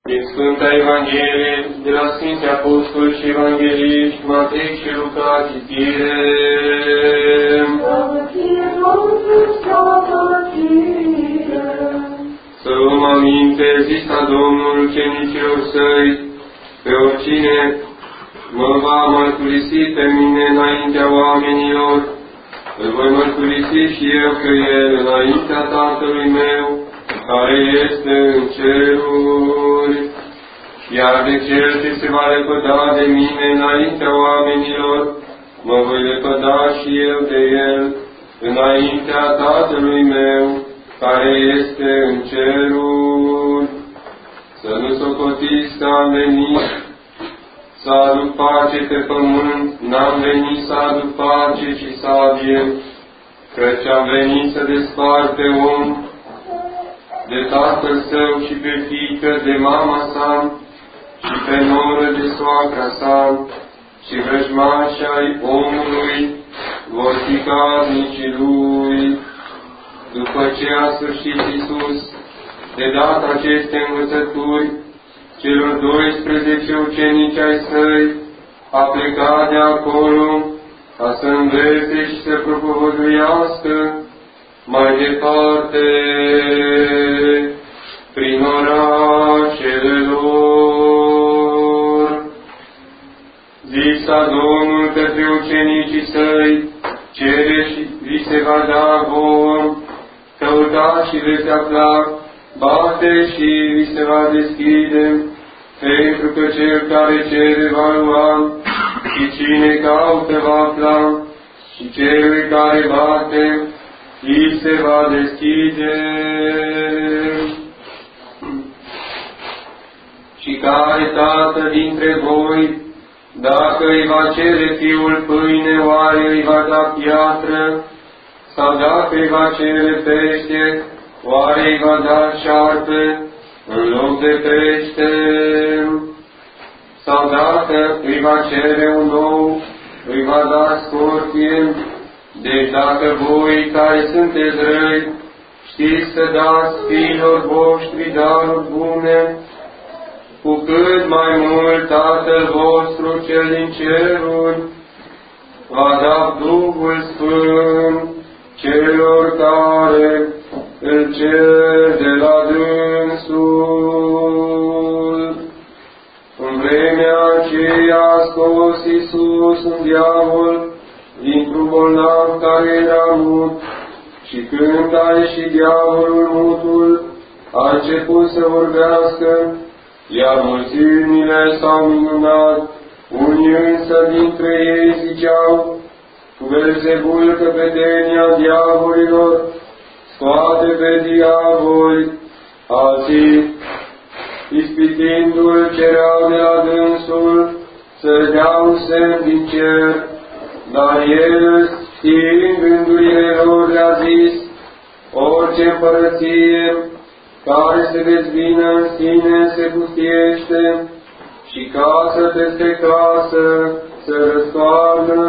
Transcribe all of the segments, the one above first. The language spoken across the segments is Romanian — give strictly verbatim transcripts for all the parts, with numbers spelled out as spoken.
Din Sfânta Evanghelie, de la Sfinții Apostoli și Evangeliști, Matei și Luca, citire. Să luăm aminte, zisa Domnul ucenicilor săi, pe oricine mă va mărturisi pe mine înaintea oamenilor, îl voi mărturisi și eu pe el înaintea Tatălui meu, care este în ceruri, iar de cel ce se va lepăda de mine înaintea oamenilor, mă voi lepăda și eu de el înaintea Tatălui meu, care este în ceruri. Să nu socotiți că am venit să aduc pace pe pământ, n-am venit să aduc pace și sabie, căci am venit să despart pe om de tatăl său și pe fiică de mama sa și pe noră de soacra sa, și vrăjmașii ai omului vor fi casnicii lui. După ce a sfârșit Iisus de dat aceste învățături celor doisprezece ucenici ai săi, a plecat de acolo ca să învețe și să propovăduiască mai departe prin orașele lor. Zisa Domnul către ucenicii săi, cere și vi se va da vouă, căutați și veți afla, bate și vi se va deschide, pentru că cel care cere va lua, și cine caută va afla, și celui care bate, îi se va deschide. Și care tată dintre voi, dacă îi va cere fiul pâine, oare îi va da piatră? Sau dacă îi va cere pește, oare îi va da șarpe în loc de pește? Sau dacă îi va cere un ou, îi va da scorpie? Deci dacă voi care sunteți răi, știți să dați fiilor voștri daruri bune, cu cât mai mult Tatăl vostru cel din ceruri va da Duhul Sfânt celor care îl cer de la dânsul. În vremea aceea a scos Iisus un diavol dintr-un bolnav care era mut, și când a ieșit diavolul mutul, a început să vorbească, iar mulțimile s-au minunat. Unii însă dintre ei ziceau, cu Belzebul căpetenia diavolilor scoate pe diavoli, alții, ispitindu-l, cereau de la dânsul să dea un semn din cer, dar el, știind gândurile lor, le-a zis, orice împărăție care se dezbină în sine se pustiește, și casă peste casă se răstoarnă.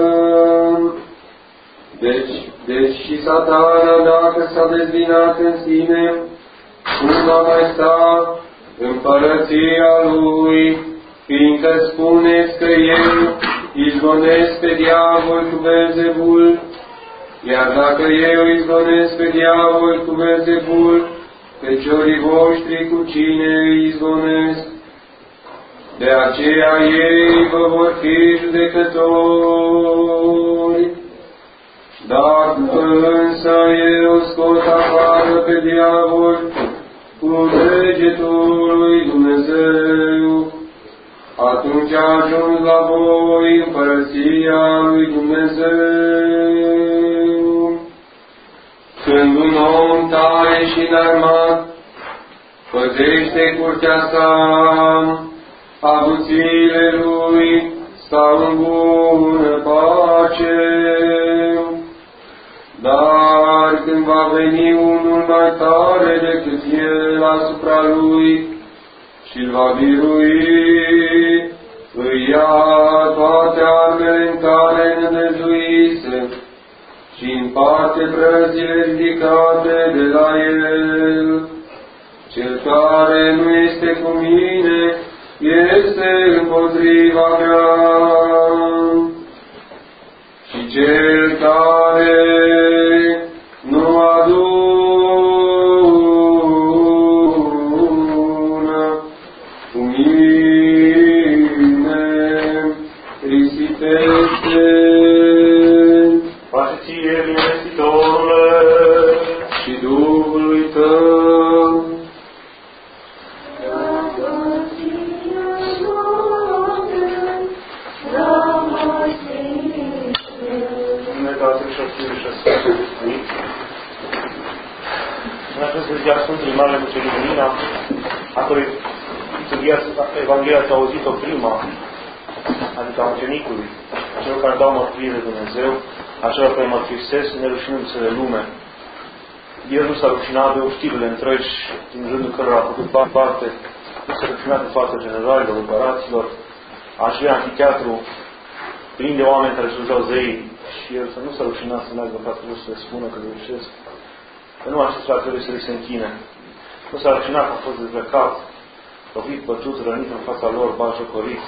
Deci, deci și Satana, dacă s-a dezbinat în sine, cum va mai sta împărăția lui, fiindcă spuneți că eu izgonesc pe diavol cu Belzebul, iar dacă eu izgonesc pe diavol cu Belzebul, pe ciorii voștri cu cine îi izgonesc? De aceea ei vă vor fi judecători. Dacă însă eu scot afară pe diavol cu degetul lui Dumnezeu, atunci ajung la voi împărăția lui Dumnezeu. Când un om tare și înarmat păzește curtea sa, avuțiile lui stau în bună pace. Dar când va veni unul mai tare decât el asupra lui și-l va birui, îi ia toate armele în care nădăjduise și împarte prăzile ridicate de la el. Cel care nu este cu mine este împotriva mea. Și cel care nu adună cu mine risipește. Face ție, binevestitorule, și Duhului tău. În această zi a Sfântului Marele Mucenic, a cărui Evanghelia ați auzit-o prima, adică a Mucenicului, a celor care dau mărturie de Dumnezeu, a celor care mărturisesc nerușinându-se de lume. El nu s-a rușinat de oștirile întregi, din rândul cărora a făcut parte, nu s-a rușinat în fața generalilor, împăraților, a acelui anfiteatru plin de oameni care slujeau zeii, și el să nu s-a rușinat să meargă în fața lui să le spună că reușesc, că nu acesta trebuie să li se închine. Nu s-a rușinat că a fost dezbrăcat, lovit, bătut, rănit în fața lor, batjocorit.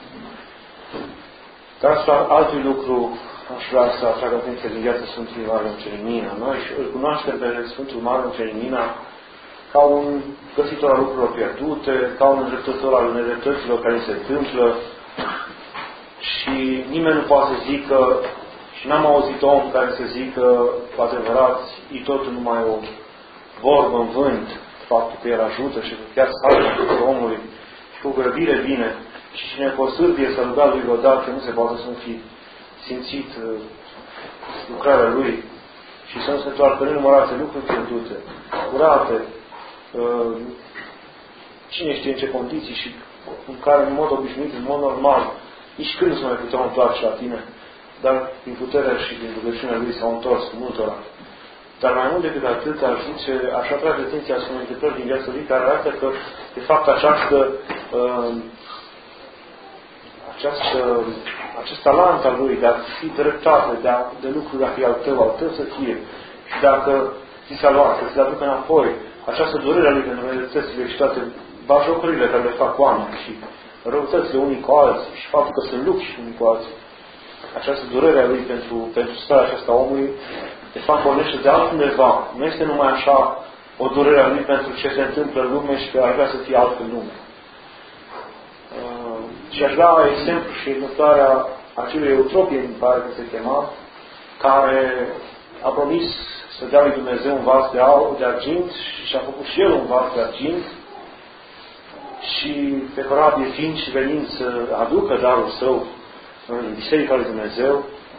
Dar asupra altui lucru aș vrea să atrag atenția din viața Sfântului Marele Mucenic Mina. Noi îl cunoaștem pe Sfântul Marele Mucenic Mina ca un găsitor al lucrurilor pierdute, ca un îndreptător al nedreptăților care se întâmplă, și nimeni nu poate să zică, și n-am auzit om care să zică cu adevărat, e totul numai o vorbă în vânt, faptul că el ajută și că chiar salvă tuturor omului și cu grăbire vine. Și cine cu o sârbie să ruga lui vreodată, nu se poate să nu fi simțit uh, lucrarea lui și să nu se întoarcă nenumărate lucruri pierdute, curate, uh, cine știe în ce condiții și în care în mod obișnuit, în mod normal, nici când nu se mai puteau întoarce la tine, dar prin puterea și prin rugăciunea lui s-au întors multora. Dar mai mult decât atât, aș zice, aș atrage atenția asupra unei întâmplări din viața lui care arată că, de fapt, această, uh, această, acest talent al lui de a fi dreptate, de, a, de lucruri, dacă e al tău, al tău să fie, și dacă ți s-a luat, să ți-l aducă înapoi, această durere a lui pentru nedreptățile și toate bajocorile care le fac oameni și răutățile unii cu alții și faptul că se lupți unii cu alții. Această durere a lui pentru, pentru starea aceasta omului, de fapt, pornește de altundeva. Nu este numai așa o durere a lui pentru ce se întâmplă în lume și că ar vrea să fie altfel lume. Uh, și aș da exemplu și întâmplarea acelui Eutropie, îmi pare că se chema, care a promis să dea lui Dumnezeu un vas de aur, de argint, și și-a făcut și el un vas de argint, și pe corabie fiind și venind să aducă darul său în Biserica lui Dumnezeu,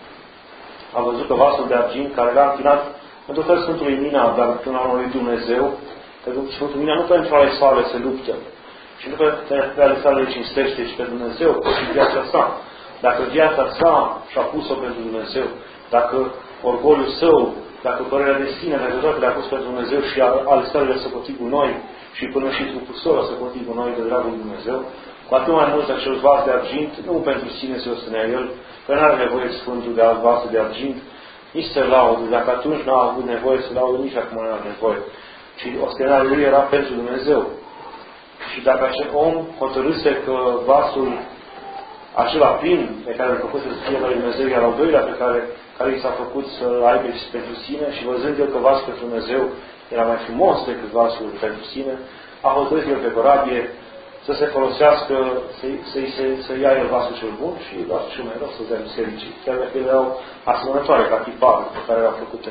a văzut că vasul de argint, care era închinat într-o fel Sfântului Mina, dar până la lui Dumnezeu, că Sfântul Mina nu pentru ale sale se luptă, și nu pentru ale sale le cinstește, ci pe Dumnezeu, și viața sa. Dacă viața sa și-a pus-o pentru Dumnezeu, dacă orgoliul său, dacă părerea de sine, dacă toate le-a pus pentru Dumnezeu și ale sale le-a săcotit cu noi, și până și trupul său a săcotit cu noi de dragul lui Dumnezeu, cu atât mai mult acel vas de argint, nu pentru sine se ostenea el, că nu are nevoie Sfântul de alt vas de argint, nici să laudă, dacă atunci n-a avut nevoie să laudă, nici acum nu are nevoie. Și ostenarea lui era pentru Dumnezeu. Și dacă acel om hotărâse că vasul acela plin pe care îl făcut să fie la lui Dumnezeu, iar al doilea pe care, care i s-a făcut să aibă pentru sine, și văzând el că vasul pentru Dumnezeu era mai frumos decât vasul pentru sine, a hotărât el pe corabie să se folosească, să-i, să-i, să-i, să ia el vasul cel bun și vasul cel mai rău să dea bisericii. Chiar dacă ele erau asemănătoare ca tipare pe care erau făcute.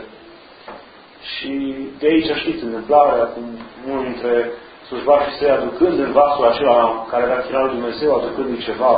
Și de aici știți întâmplarea, cum unul dintre slujbașii săi, aducând în vasul acela care era chinat lui Dumnezeu, aducându-i ceva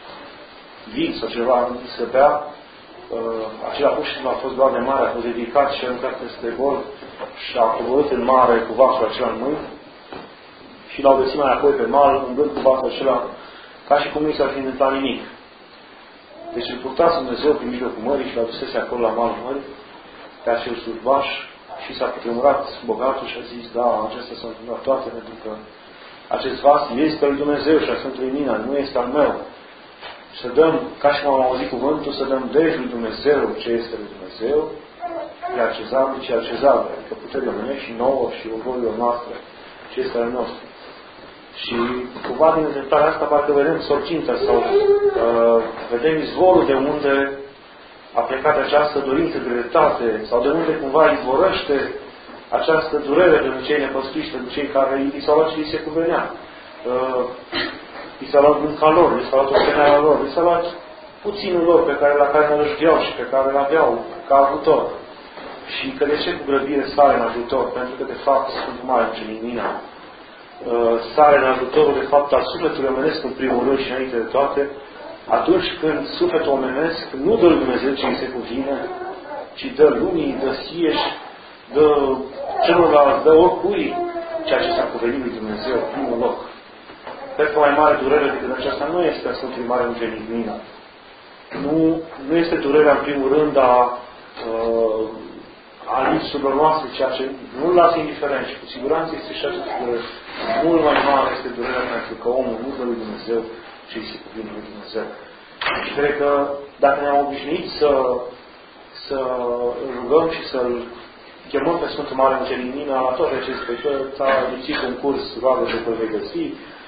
vin sau ceva să bea, uh, acela pur și simplu a fost doar de mare, a fost ridicat și a aruncat peste bord și a coborât în mare cu vasul acela în mâini și l-au găsit mai apoi pe mal, umblând cu vasul acela, ca și cum nu i s-ar fi întâmplat nimic. Deci îl purtați Dumnezeu prin mijlocul mării și l-a dusese acolo la malul mării, pe acel slujbaș, și s-a cutremurat bogatul și a zis, da, acestea s-au întâmplat toate, pentru că acest vas este al lui Dumnezeu și al Sfântului Mina, nu este al meu. Și să dăm, ca și cum am auzit cuvântul, să dăm deci lui Dumnezeu ce este lui Dumnezeu, iar cezarului ce al cezarului, adică puterile omenești și nouă și orgoliilor noastre. ce este al nostru. Și cumva din întâmplarea asta parcă vedem sorginta sau uh, vedem izvorul de unde a plecat această dorință de dreptate sau de unde cumva izvorăște această durere pentru cei nepăscuiți, pentru cei care i s-au luat ce li se cuvenea. Uh, i s-a luat munca lor, i s-a luat osteneala lor, i s-a luat puținul lor pe care, la care ne răjdeau și pe care îl aveau ca ajutor. Și că de ce cu grăbire sare în ajutor? Pentru că de fapt sunt mari în celimina. Uh, sare în ajutorul de fapt al sufletului omenesc în primul rând și înainte de toate, atunci când sufletul omenesc nu dă lui Dumnezeu ce îi se cuvine, ci dă lumii, dă sieși, dă celorlalți, dă oricui ceea ce s-a cuvenit lui Dumnezeu, primul loc. Cred că mai mare durere decât aceasta nu este a Sfântului Mare Mucenic Mina. Nu, nu este durerea, în primul rând, a, uh, a lipsurilor noastre, ceea ce nu-l lasă indiferent și cu siguranță este și această durere. Mult mai mare este durerea pentru că omul nu dă lui Dumnezeu ce îi se cuvine lui Dumnezeu. Și cred că dacă ne-am obișnuit să, să rugăm și să-l chemăm pe Sfântul Mare Mucenic Mina la toate aceste, că ți-a lipsit un curs, roagă-te că îl vei găsi,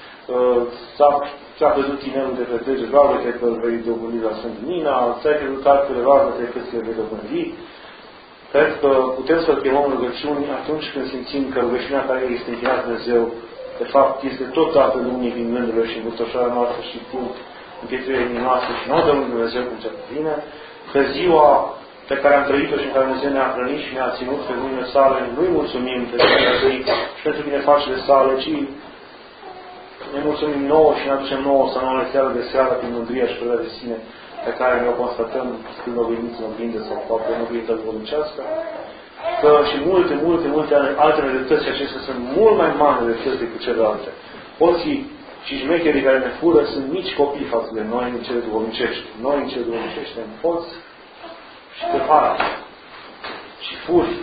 ți-a căzut tinerul de pe dege, roagă-te că îl vei dobândi la Sfântul Mina, ți-ai căzut altfel, roagă-te că ți-l vei dobândi. Cred că putem să-l chemăm rugăciuni atunci când simțim că rugăciunea care este închinată Dumnezeu, de fapt, este tot dată lumii din gândurile și îmbătășarea noastră și timp împietrirea inimii noastre și nu o dăm lui Dumnezeu cum se cuvine, că ziua pe care am trăit-o și în care Dumnezeu ne-a hrănit și ne-a ținut pe mâinile sale, nu-i mulțumim pentru că ne-a trăit și pentru binefacele sale, ci ne mulțumim nouă și ne aducem nouă să nu le seară de seară prin mândria și părerea de sine pe care ne-o constatăm când o veniți în oglindă sau poate în oglindă zvoluncească, că și multe, multe, multe alte nedreptăți acestea sunt mult mai mari nedreptăți decât celelalte. Hoții și șmecherii care ne fură sunt mici copii față de noi în cele duhovnicești. Noi în cele duhovnicești suntem hoți și tâlhari și furi.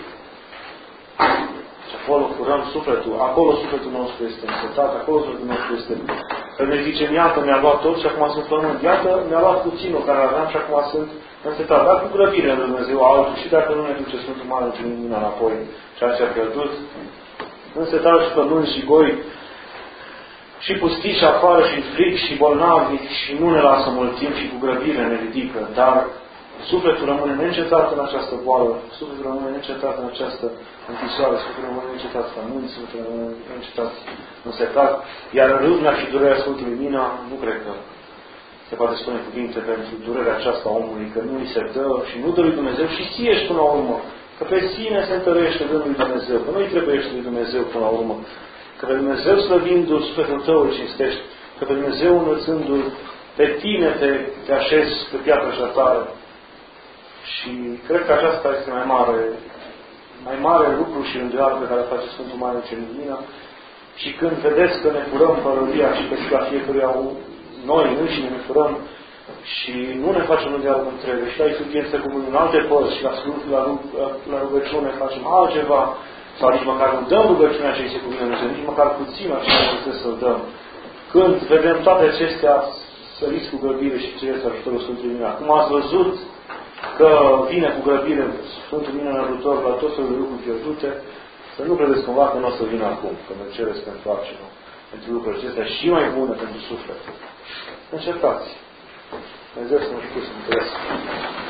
Și acolo furăm sufletul. Acolo sufletul nostru este însetat, acolo sufletul nostru este... Că ne zicem, iată, mi-a luat tot și acum sunt pământ. Iată, mi-a luat puținul care aveam și acum sunt însetat. Dar cu grăbire în Dumnezeu altul și dacă nu ne duce Sfântul Mare Mucenic Mina înapoi ceea ce a pierdut, însetat și pământ și goi și pustii și afară și fric și bolnavi și nu ne lasă mult timp și cu grăbire ne ridică. Dar sufletul rămâne neîncetat în această boală, sufletul rămâne neîncetat în această închisoare, sufletul rămâne neîncetat frământ, sufletul rămâne neîncetat însetat. Iar în râvna și durerea Sfântului Mina, nu cred că se poate spune cuvinte pentru durerea aceasta a omului, că nu îi se dă și nu dă lui Dumnezeu și sieși până la urmă. Că pe sine se întărește dând lui Dumnezeu, că nu îi trebuiește lui Dumnezeu până la urmă. Că pe Dumnezeu slăvindu-l, sufletul tău îl cinstești, că pe Dumnezeu înălțându-l, pe tine te, te așezi pe piatra și tare. Și cred că aceasta este mai mare, mai mare lucru și îndoială pe care face Sfântul Mare Mucenic Mina. Și când vedeți că ne furăm părăria și pe la fiecăruia noi înșine ne furăm și nu ne facem îndoială cum trebuie și ai subiecte cu în alte părți și la, la, la, la rugăciune facem altceva sau nici măcar nu dăm rugăciunea ce îi se cuvine Dumnezeu, nici măcar puțin așa ce trebuie să-l dăm. Când vedem toate acestea, săriți cu grăbire și cereți ajutorul Sfântului Mina. Cum ați văzut că vine cu grăbire Sfântul Mina în ajutor la tot felul de lucruri pierdute, să nu credeți cumva că nu o să vină acum, că ne cereți pentru altceva, pentru lucrurile acestea și mai bune pentru suflet. Încercați. Dumnezeu să mă știu să-mi